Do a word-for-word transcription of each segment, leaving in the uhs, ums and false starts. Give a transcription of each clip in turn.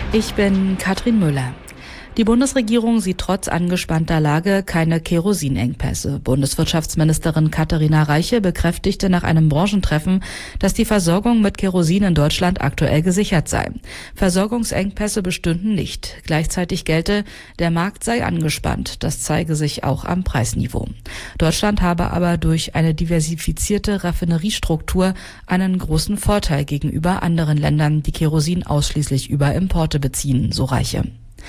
Ich bin Katrin Müller. Die Bundesregierung sieht trotz angespannter Lage keine Kerosinengpässe. Bundeswirtschaftsministerin Katharina Reiche bekräftigte nach einem Branchentreffen, dass die Versorgung mit Kerosin in Deutschland aktuell gesichert sei. Versorgungsengpässe bestünden nicht. Gleichzeitig gelte, der Markt sei angespannt. Das zeige sich auch am Preisniveau. Deutschland habe aber durch eine diversifizierte Raffineriestruktur einen großen Vorteil gegenüber anderen Ländern, die Kerosin ausschließlich über Importe beziehen, so Reiche.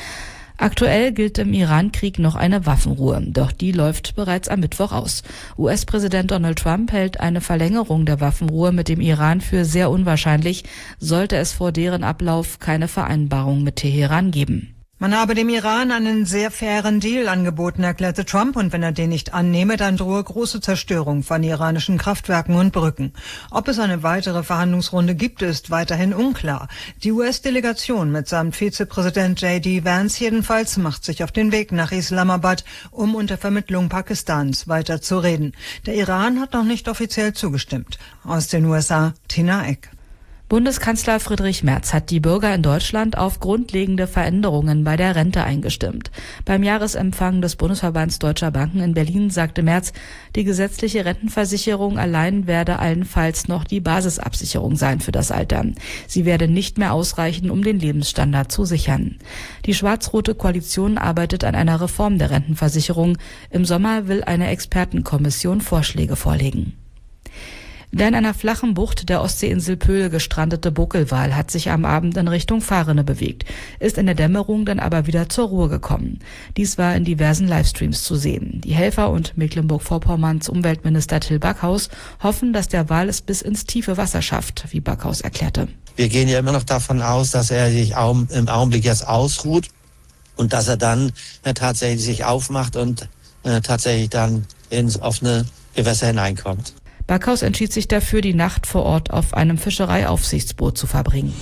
Aktuell gilt im Iran-Krieg noch eine Waffenruhe, doch die läuft bereits am Mittwoch aus. U S-Präsident Donald Trump hält eine Verlängerung der Waffenruhe mit dem Iran für sehr unwahrscheinlich, sollte es vor deren Ablauf keine Vereinbarung mit Teheran geben. Man habe dem Iran einen sehr fairen Deal angeboten, erklärte Trump, und wenn er den nicht annehme, dann drohe große Zerstörung von iranischen Kraftwerken und Brücken. Ob es eine weitere Verhandlungsrunde gibt, ist weiterhin unklar. Die U S-Delegation mitsamt Vizepräsident J D Vance jedenfalls macht sich auf den Weg nach Islamabad, um unter Vermittlung Pakistans weiter zu reden. Der Iran hat noch nicht offiziell zugestimmt. Aus den U S A, Tina Eck. Bundeskanzler Friedrich Merz hat die Bürger in Deutschland auf grundlegende Veränderungen bei der Rente eingestimmt. Beim Jahresempfang des Bundesverbands Deutscher Banken in Berlin sagte Merz, die gesetzliche Rentenversicherung allein werde allenfalls noch die Basisabsicherung sein für das Alter. Sie werde nicht mehr ausreichen, um den Lebensstandard zu sichern. Die schwarz-rote Koalition arbeitet an einer Reform der Rentenversicherung. Im Sommer will eine Expertenkommission Vorschläge vorlegen. Der in einer flachen Bucht der Ostseeinsel Pöhl gestrandete Buckelwal hat sich am Abend in Richtung Fahrrinne bewegt, ist in der Dämmerung dann aber wieder zur Ruhe gekommen. Dies war in diversen Livestreams zu sehen. Die Helfer und Mecklenburg-Vorpommerns Umweltminister Till Backhaus hoffen, dass der Wal es bis ins tiefe Wasser schafft, wie Backhaus erklärte. Wir gehen ja immer noch davon aus, dass er sich im Augenblick jetzt ausruht und dass er dann äh, tatsächlich sich aufmacht und äh, tatsächlich dann ins offene Gewässer hineinkommt. Backhaus entschied sich dafür, die Nacht vor Ort auf einem Fischereiaufsichtsboot zu verbringen.